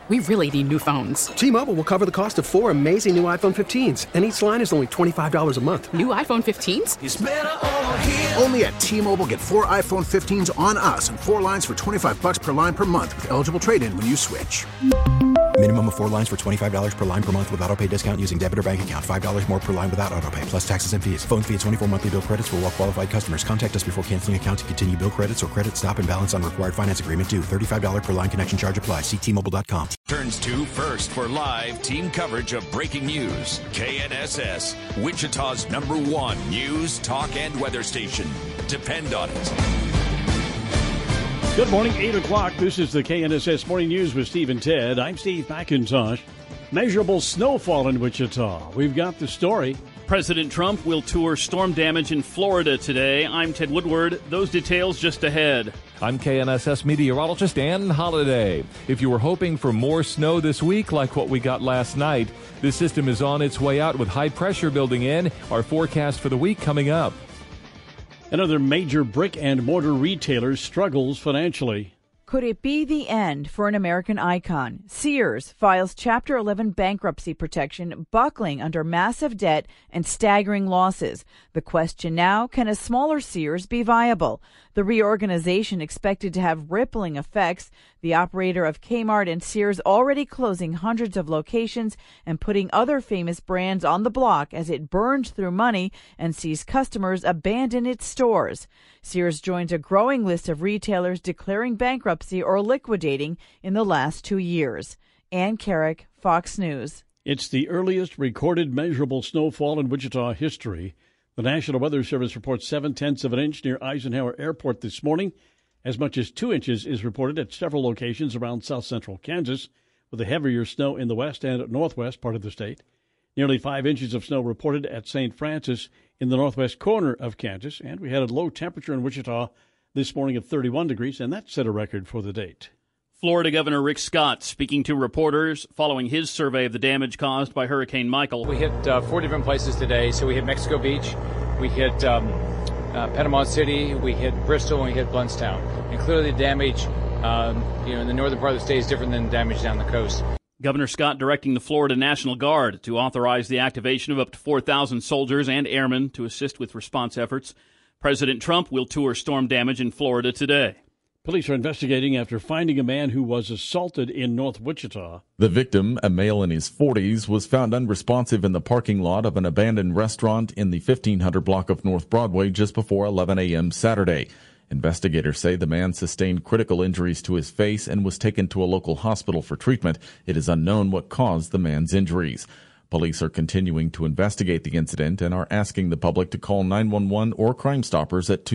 We really need new phones. T-Mobile will cover the cost of 4 amazing new iPhone 15s, and each line is only $25 a month. New iPhone 15s? It's better over here. Only at T-Mobile, get 4 iPhone 15s on us and 4 lines for $25 per line per month with eligible trade-in when you switch. Minimum of 4 lines for $25 per line per month with autopay discount using debit or bank account. $5 more per line without autopay, plus taxes and fees. Phone fee at 24 monthly bill credits for well-qualified customers. Contact us before canceling account to continue bill credits or credit stop and balance on required finance agreement due. $35 per line connection charge applies. See T-Mobile.com. Turns to first for live team coverage of breaking news. KNSS, Wichita's #1 news, talk, and weather station. Depend on it. Good morning, 8 o'clock. This is the KNSS Morning News with Steve and Ted. I'm Steve McIntosh. Measurable snowfall in Wichita. We've got the story. President Trump will tour storm damage in Florida today. I'm Ted Woodward. Those details just ahead. I'm KNSS meteorologist Ann Holiday. If you were hoping for more snow this week like what we got last night, this system is on its way out with high pressure building in. Our forecast for the week coming up. Another major brick and mortar retailer struggles financially. Could it be the end for an American icon? Sears files Chapter 11 bankruptcy protection, buckling under massive debt and staggering losses. The question now, can a smaller Sears be viable? The reorganization expected to have rippling effects. The operator of Kmart and Sears already closing hundreds of locations and putting other famous brands on the block as it burns through money and sees customers abandon its stores. Sears joins a growing list of retailers declaring bankruptcy or liquidating in the last 2 years. Ann Carrick, Fox News. It's the earliest recorded measurable snowfall in Wichita history. The National Weather Service reports 7/10 of an inch near Eisenhower Airport this morning. As much as 2 inches is reported at several locations around south-central Kansas, with the heavier snow in the west and northwest part of the state. Nearly 5 inches of snow reported at St. Francis in the northwest corner of Kansas, and we had a low temperature in Wichita this morning of 31 degrees, and that set a record for the date. Florida Governor Rick Scott speaking to reporters following his survey of the damage caused by Hurricane Michael. We hit 4 different places today. So we hit Mexico Beach, we hit Panama City, we hit Bristol, and we hit Blountstown. And clearly the damage in the northern part of the state is different than the damage down the coast. Governor Scott directing the Florida National Guard to authorize the activation of up to 4,000 soldiers and airmen to assist with response efforts. President Trump will tour storm damage in Florida today. Police are investigating after finding a man who was assaulted in North Wichita. The victim, a male in his 40s, was found unresponsive in the parking lot of an abandoned restaurant in the 1500 block of North Broadway just before 11 a.m. Saturday. Investigators say the man sustained critical injuries to his face and was taken to a local hospital for treatment. It is unknown what caused the man's injuries. Police are continuing to investigate the incident and are asking the public to call 911 or Crime Stoppers at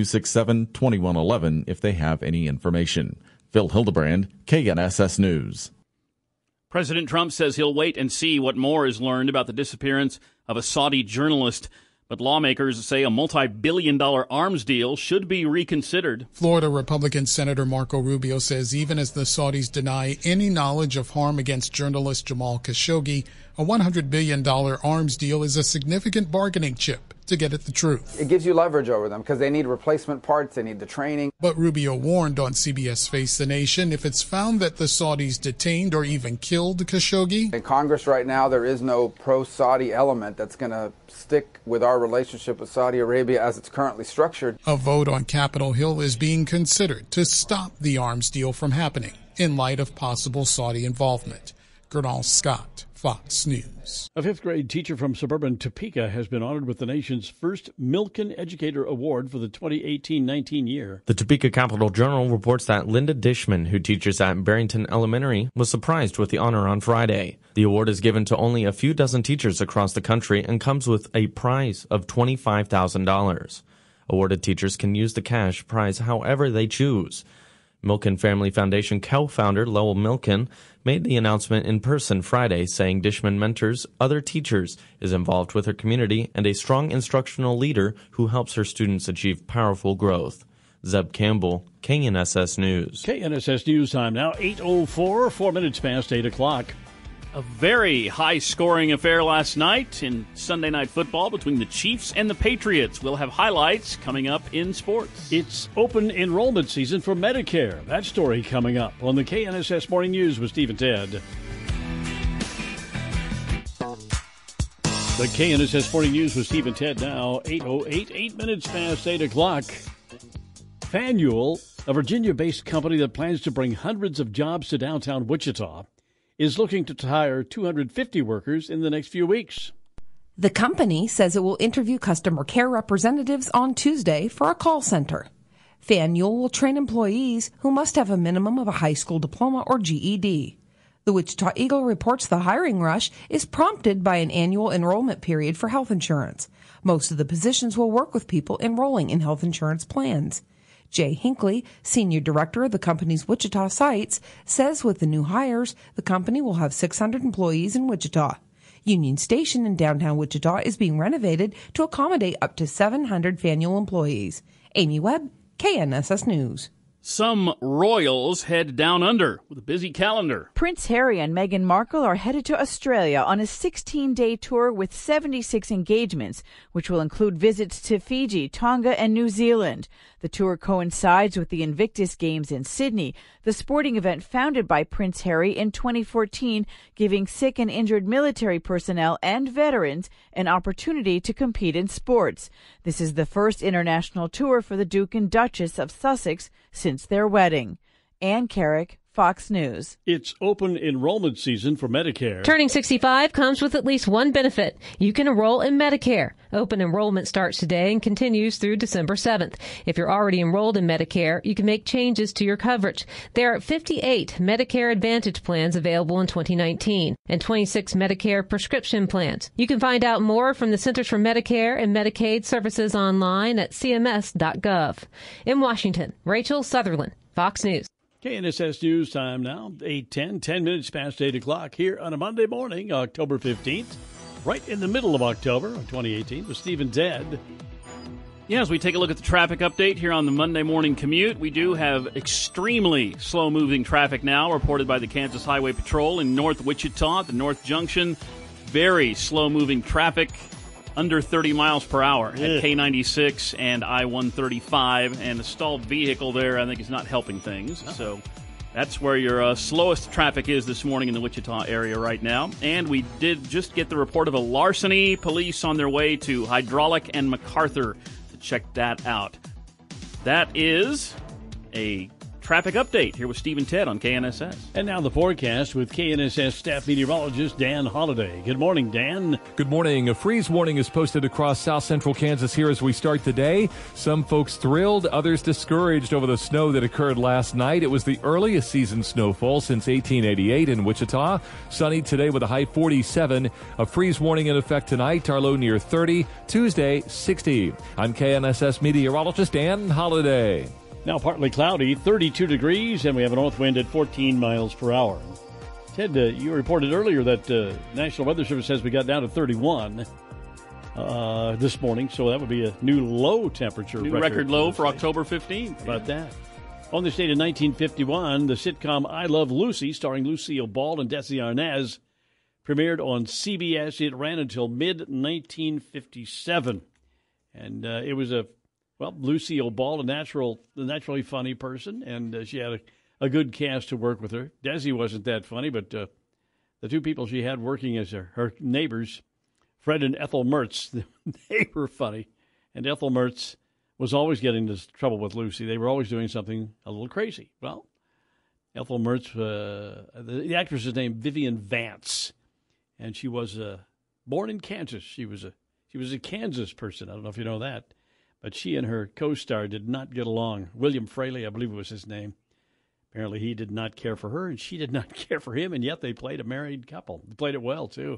267-2111 if they have any information. Phil Hildebrand, KNSS News. President Trump says he'll wait and see what more is learned about the disappearance of a Saudi journalist. But lawmakers say a multi-billion-dollar arms deal should be reconsidered. Florida Republican Senator Marco Rubio says even as the Saudis deny any knowledge of harm against journalist Jamal Khashoggi, a $100 billion arms deal is a significant bargaining chip to get at the truth. It gives you leverage over them because they need replacement parts, they need the training. But Rubio warned on CBS Face the Nation if it's found that the Saudis detained or even killed Khashoggi. In Congress right now, there is no pro-Saudi element that's going to stick with our relationship with Saudi Arabia as it's currently structured. A vote on Capitol Hill is being considered to stop the arms deal from happening in light of possible Saudi involvement. Gernal Scott, Fox News. A fifth-grade teacher from suburban Topeka has been honored with the nation's first Milken Educator Award for the 2018-19 year. The Topeka Capital Journal reports that Linda Dishman, who teaches at Barrington Elementary, was surprised with the honor on Friday. The award is given to only a few dozen teachers across the country and comes with a prize of $25,000. Awarded teachers can use the cash prize however they choose. Milken Family Foundation co-founder Lowell Milken made the announcement in person Friday, saying Dishman mentors other teachers, is involved with her community, and a strong instructional leader who helps her students achieve powerful growth. Zeb Campbell, KNSS News. KNSS News time now, 8:04, 4 minutes past 8 o'clock. A very high-scoring affair last night in Sunday Night Football between the Chiefs and the Patriots. We'll have highlights coming up in sports. It's open enrollment season for Medicare. That story coming up on the KNSS Morning News with Steve and Ted. The KNSS Morning News with Steve and Ted now, 8:08, 8 minutes past 8 o'clock. Faneuil, a Virginia-based company that plans to bring hundreds of jobs to downtown Wichita, is looking to hire 250 workers in the next few weeks. The company says it will interview customer care representatives on Tuesday for a call center. Faneuil will train employees who must have a minimum of a high school diploma or GED. The Wichita Eagle reports the hiring rush is prompted by an annual enrollment period for health insurance. Most of the positions will work with people enrolling in health insurance plans. Jay Hinckley, senior director of the company's Wichita sites, says with the new hires, the company will have 600 employees in Wichita. Union Station in downtown Wichita is being renovated to accommodate up to 700 Faneuil employees. Amy Webb, KNSS News. Some royals head down under with a busy calendar. Prince Harry and Meghan Markle are headed to Australia on a 16-day tour with 76 engagements, which will include visits to Fiji, Tonga, and New Zealand. The tour coincides with the Invictus Games in Sydney, the sporting event founded by Prince Harry in 2014, giving sick and injured military personnel and veterans an opportunity to compete in sports. This is the first international tour for the Duke and Duchess of Sussex since their wedding. Ann Carrick, Fox News. It's open enrollment season for Medicare. Turning 65 comes with at least one benefit. You can enroll in Medicare. Open enrollment starts today and continues through December 7th. If you're already enrolled in Medicare, you can make changes to your coverage. There are 58 Medicare Advantage plans available in 2019 and 26 Medicare prescription plans. You can find out more from the Centers for Medicare and Medicaid Services online at cms.gov. In Washington, Rachel Sutherland, Fox News. KNSS News time now, 8:10, 10 minutes past 8 o'clock here on a Monday morning, October 15th, right in the middle of October of 2018 with Steve and Ted. Yeah, as we take a look at the traffic update here on the Monday morning commute, we do have extremely slow-moving traffic now reported by the Kansas Highway Patrol in North Wichita at the North Junction. Very slow-moving traffic. Under 30 miles per hour at K96 and I-135, and the stalled vehicle there, I think, is not helping things. So that's where your slowest traffic is this morning in the Wichita area right now. And we did just get the report of a larceny. Police on their way to Hydraulic and MacArthur to check that out. That is a traffic update here with Steve and Ted on KNSS. And now the forecast with KNSS staff meteorologist Dan Holliday. Good morning, Dan. Good morning. A freeze warning is posted across south central Kansas here as we start the day. Some folks thrilled, others discouraged over the snow that occurred last night. It was the earliest season snowfall since 1888 in Wichita. Sunny today with a high 47. A freeze warning in effect tonight. Our low near 30. Tuesday, 60. I'm KNSS meteorologist Dan Holliday. Now partly cloudy, 32 degrees, and we have a north wind at 14 miles per hour. Ted, you reported earlier that National Weather Service says we got down to 31 this morning, so that would be a new low temperature. New record low for October 15th. How about that? On this date in 1951, the sitcom I Love Lucy, starring Lucille Ball and Desi Arnaz, premiered on CBS. It ran until mid-1957, and it was Lucille Ball, a naturally funny person, and she had a good cast to work with her. Desi wasn't that funny, but the two people she had working as her neighbors, Fred and Ethel Mertz, they were funny. And Ethel Mertz was always getting into trouble with Lucy. They were always doing something a little crazy. Well, Ethel Mertz, the actress is named Vivian Vance, and she was born in Kansas. She was a Kansas person. I don't know if you know that. But she and her co-star did not get along. William Fraley, I believe it was his name. Apparently he did not care for her, and she did not care for him, and yet they played a married couple. They played it well, too.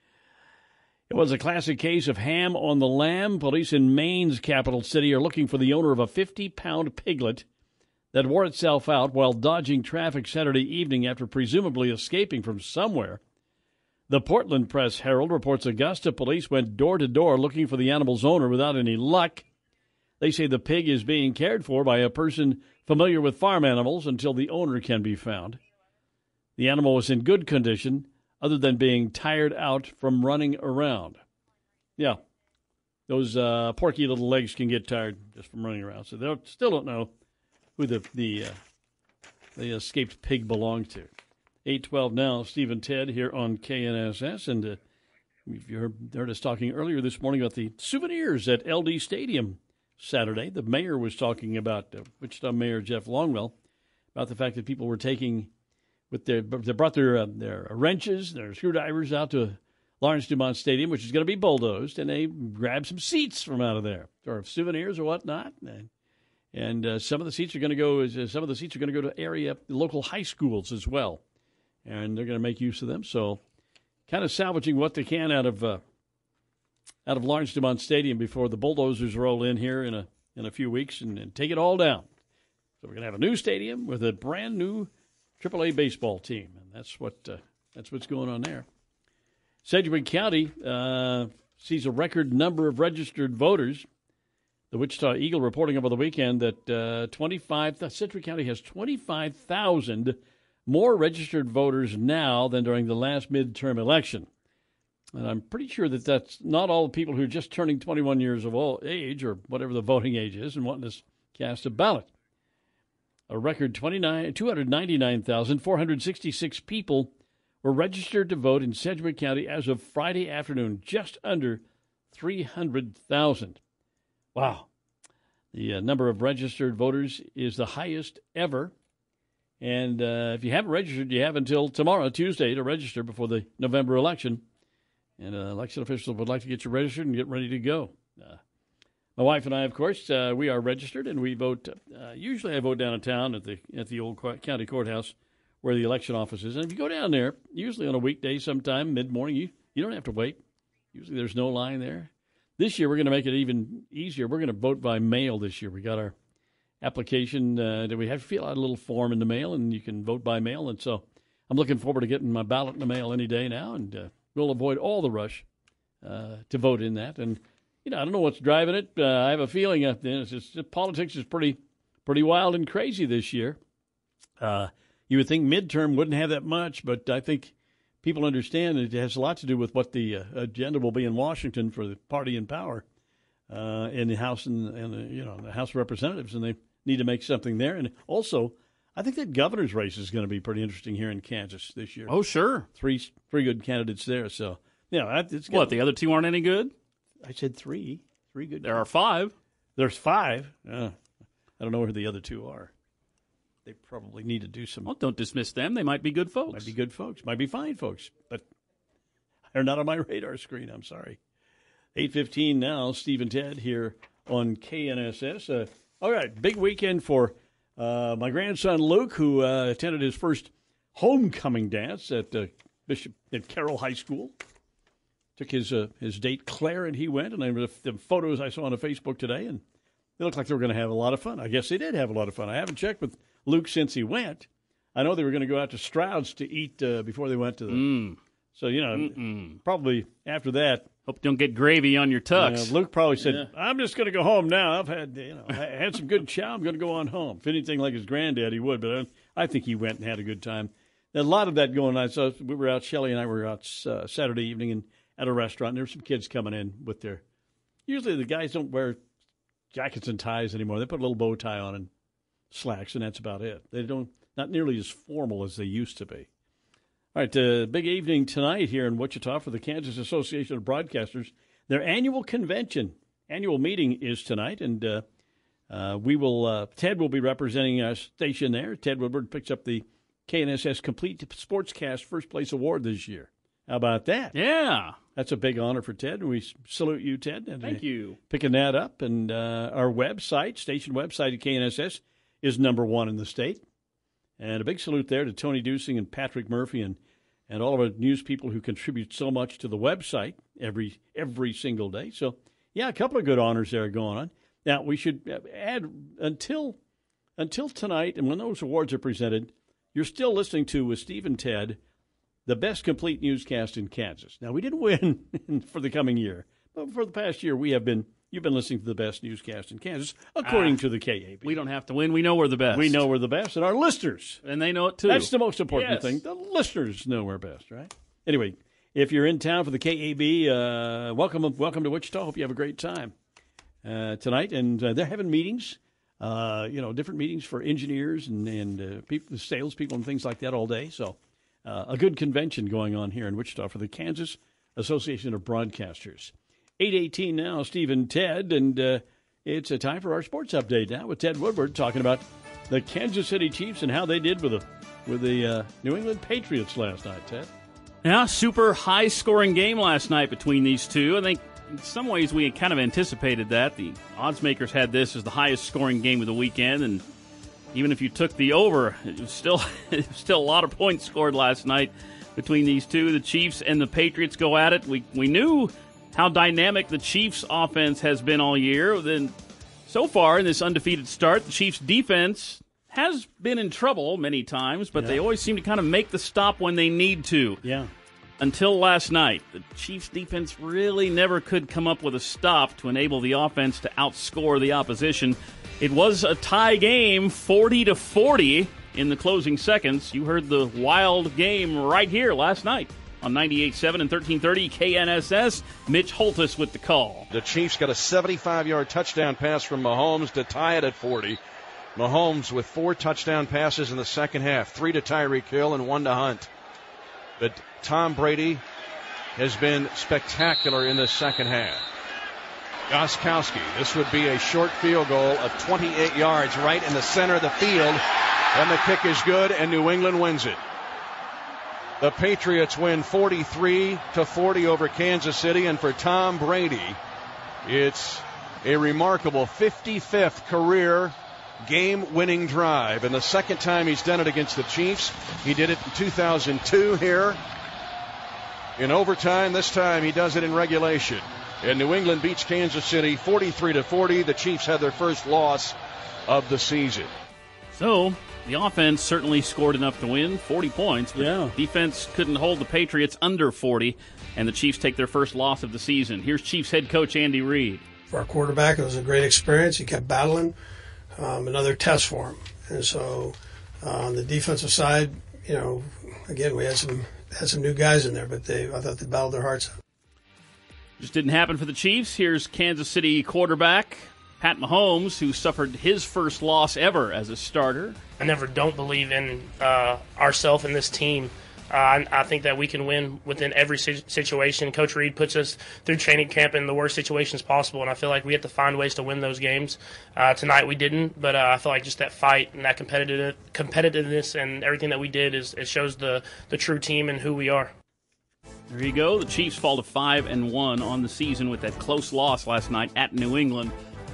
It was a classic case of ham on the lamb. Police in Maine's capital city are looking for the owner of a 50-pound piglet that wore itself out while dodging traffic Saturday evening after presumably escaping from somewhere. The Portland Press-Herald reports Augusta police went door-to-door looking for the animal's owner without any luck. They say the pig is being cared for by a person familiar with farm animals until the owner can be found. The animal was in good condition, other than being tired out from running around. Yeah, those porky little legs can get tired just from running around. So they still don't know who the escaped pig belonged to. 8:12 now, Steve and Ted here on KNSS. And You heard us talking earlier this morning about the souvenirs at LD Stadium Saturday. The mayor was talking about, Wichita Mayor Jeff Longwell, about the fact that people were taking, they brought their wrenches, their screwdrivers out to Lawrence Dumont Stadium, which is going to be bulldozed, and they grabbed some seats from out of there, or souvenirs or whatnot. And some of the seats are going to go. To local high schools as well, and they're going to make use of them. So, kind of salvaging what they can out of Lawrence Dumont Stadium before the bulldozers roll in here in a few weeks and take it all down. So we're going to have a new stadium with a brand new AAA baseball team, and that's what's going on there. Sedgwick County sees a record number of registered voters. The Wichita Eagle reporting over the weekend that Sedgwick County has 25,000 more registered voters now than during the last midterm election. And I'm pretty sure that that's not all the people who are just turning 21 years of age or whatever the voting age is and wanting to cast a ballot. A record 299,466 people were registered to vote in Sedgwick County as of Friday afternoon, just under 300,000. Wow. The number of registered voters is the highest ever. And if you haven't registered, you have until tomorrow, Tuesday, to register before the November election. And election officials would like to get you registered and get ready to go. My wife and I, of course, we are registered, and we vote. Usually I vote downtown at the old county courthouse where the election office is. And if you go down there, usually on a weekday sometime, mid-morning, you don't have to wait. Usually there's no line there. This year we're going to make it even easier. We're going to vote by mail this year. We got our application that we have to fill out a little form in the mail, and you can vote by mail. And so I'm looking forward to getting my ballot in the mail any day now, and we'll avoid all the rush to vote in that. And, I don't know what's driving it. I have a feeling politics is pretty wild and crazy this year. You would think midterm wouldn't have that much, but I think people understand it has a lot to do with what the agenda will be in Washington for the party in power in the House and the House of Representatives, and they need to make something there. And also, I think that governor's race is going to be pretty interesting here in Kansas this year. Oh, sure. Three good candidates there. So, it's what, the other two aren't any good? I said three. Three good. There are five. There's five. I don't know who the other two are. They probably need to do some. Well, don't dismiss them. They might be good folks. Might be good folks. Might be fine folks. But they're not on my radar screen. I'm sorry. 8:15 now. Steve and Ted here on KNSS. All right. Big weekend for my grandson Luke, who attended his first homecoming dance at Carroll High School. Took his date Claire, and he went. And the photos I saw on Facebook today, and they looked like they were going to have a lot of fun. I guess they did have a lot of fun. I haven't checked with Luke since he went. I know they were going to go out to Stroud's to eat before they went to the. So probably after that. Hope you don't get gravy on your tux. Luke probably said, "I'm just going to go home now. I've had I had some good chow. I'm going to go on home." If anything like his granddad, he would. But I think he went and had a good time. There's a lot of that going on. So we were out. Shelley and I were out Saturday evening and at a restaurant. And there were some kids coming in with their. Usually the guys don't wear jackets and ties anymore. They put a little bow tie on and slacks, and that's about it. They don't, not nearly as formal as they used to be. All right, big evening tonight here in Wichita for the Kansas Association of Broadcasters. Their annual meeting is tonight, and Ted will be representing our station there. Ted Woodward picks up the KNSS Complete Sportscast First Place Award this year. How about that? Yeah. That's a big honor for Ted. We salute you, Ted. And thank you. Picking that up. And our website, station website at KNSS, is #1 in the state. And a big salute there to Tony Dusing and Patrick Murphy and all of our news people who contribute so much to the website every single day. So, a couple of good honors there going on. Now, we should add, until tonight, and when those awards are presented, you're still listening to, with Steve and Ted, the best complete newscast in Kansas. Now, we didn't win for the coming year, but for the past year, you've been listening to the best newscast in Kansas, according to the KAB. We don't have to win. We know we're the best. We know we're the best, and our listeners. And they know it, too. That's the most important thing. The listeners know we're best, right? Anyway, if you're in town for the KAB, welcome to Wichita. Hope you have a great time tonight. And they're having meetings, different meetings for engineers and people, salespeople and things like that all day. So a good convention going on here in Wichita for the Kansas Association of Broadcasters. 8:18 now, Steve and Ted, and it's a time for our sports update now with Ted Woodward talking about the Kansas City Chiefs and how they did with the New England Patriots last night, Ted. Yeah, super high-scoring game last night between these two. I think in some ways we kind of anticipated that. The odds makers had this as the highest-scoring game of the weekend, and even if you took the over, it was still a lot of points scored last night between these two. The Chiefs and the Patriots go at it. We knew how dynamic the Chiefs' offense has been all year. Then, so far in this undefeated start, the Chiefs' defense has been in trouble many times, but they always seem to kind of make the stop when they need to. Yeah. Until last night, the Chiefs' defense really never could come up with a stop to enable the offense to outscore the opposition. It was a tie game, 40-40 in the closing seconds. You heard the wild game right here last night on 98.7 and 1330 KNSS. Mitch Holthus with the call. The Chiefs got a 75-yard touchdown pass from Mahomes to tie it at 40. Mahomes with 4 touchdown passes in the second half, 3 to Tyreek Hill and 1 to Hunt. But Tom Brady has been spectacular in the second half. Gostkowski, this would be a short field goal of 28 yards right in the center of the field. And the kick is good, and New England wins it. The Patriots win 43-40 over Kansas City, and for Tom Brady, it's a remarkable 55th career game-winning drive, and the second time he's done it against the Chiefs. He did it in 2002 here in overtime. This time he does it in regulation. And New England beats Kansas City 43-40. The Chiefs had their first loss of the season. So the offense certainly scored enough to win, 40 points, but defense couldn't hold the Patriots under 40, and the Chiefs take their first loss of the season. Here's Chiefs head coach Andy Reid. For our quarterback, it was a great experience. He kept battling. Another test for him. And so on the defensive side, again, we had some new guys in there, but I thought they battled their hearts out. Just didn't happen for the Chiefs. Here's Kansas City quarterback Pat Mahomes, who suffered his first loss ever as a starter. I never don't believe in ourselves and this team. I think that we can win within every situation. Coach Reid puts us through training camp in the worst situations possible, and I feel like we have to find ways to win those games. Tonight we didn't, but I feel like just that fight and that competitiveness and everything that we did it shows the true team and who we are. There you go. The Chiefs fall to 5-1 on the season with that close loss last night at New England.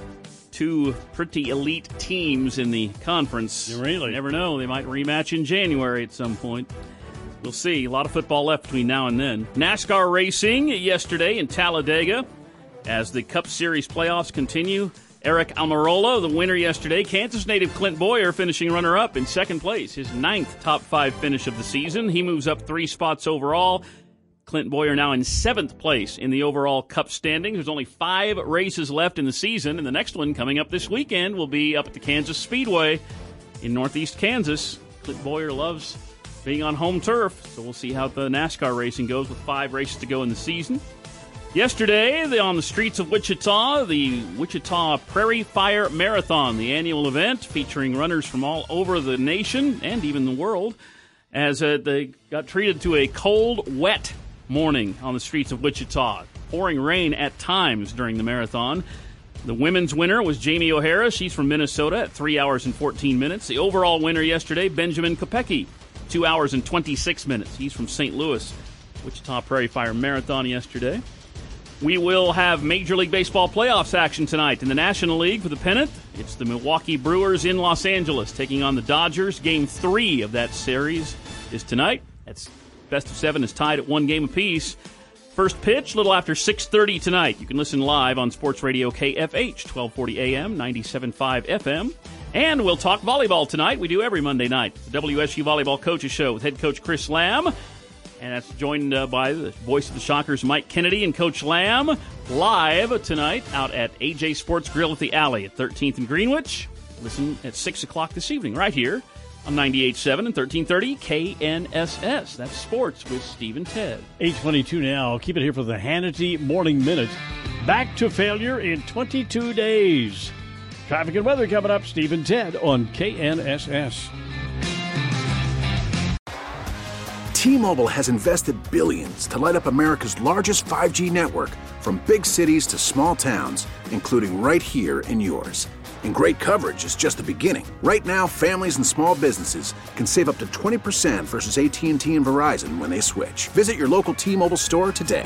2 pretty elite teams in the conference. You really never know. They might rematch in January at some point. We'll see. A lot of football left between now and then. NASCAR racing yesterday in Talladega as the Cup Series playoffs continue. Eric Almirola, the winner yesterday. Kansas native Clint Boyer finishing runner-up in second place. His 9th top 5 finish of the season. He moves up 3 spots overall. Clint Boyer now in 7th place in the overall Cup standings. There's only 5 races left in the season, and the next one coming up this weekend will be up at the Kansas Speedway in northeast Kansas. Clint Boyer loves being on home turf, so we'll see how the NASCAR racing goes with 5 races to go in the season. Yesterday, on the streets of Wichita, the Wichita Prairie Fire Marathon, the annual event featuring runners from all over the nation and even the world, as they got treated to a cold, wet morning on the streets of Wichita. Pouring rain at times during the marathon. The women's winner was Jamie O'Hara. She's from Minnesota at 3 hours and 14 minutes. The overall winner yesterday, Benjamin Kopecky, 2 hours and 26 minutes. He's from St. Louis. Wichita Prairie Fire Marathon yesterday. We will have Major League Baseball playoffs action tonight in the National League for the pennant. It's the Milwaukee Brewers in Los Angeles taking on the Dodgers. Game 3 of that series is tonight. That's best of 7 is tied at 1 game apiece. First pitch, a little after 6:30 tonight. You can listen live on Sports Radio KFH, 1240 AM, 97.5 FM. And we'll talk volleyball tonight. We do every Monday night. The WSU Volleyball Coaches Show with head coach Chris Lamb. And that's joined by the voice of the Shockers, Mike Kennedy, and Coach Lamb live tonight out at AJ Sports Grill at the Alley at 13th and Greenwich. Listen at 6 o'clock this evening right here on 98.7 and 1330 KNSS. That's Sports with Steve and Ted. 8:22 now. Keep it here for the Hannity Morning Minute. Back to failure in 22 days. Traffic and weather coming up. Steve and Ted on KNSS. T-Mobile has invested billions to light up America's largest 5G network, from big cities to small towns, including right here in yours. And great coverage is just the beginning. Right now, families and small businesses can save up to 20% versus AT&T and Verizon when they switch. Visit your local T-Mobile store today.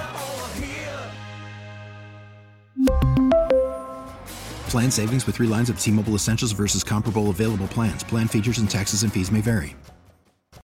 Plan savings with 3 lines of T-Mobile Essentials versus comparable available plans. Plan features and taxes and fees may vary.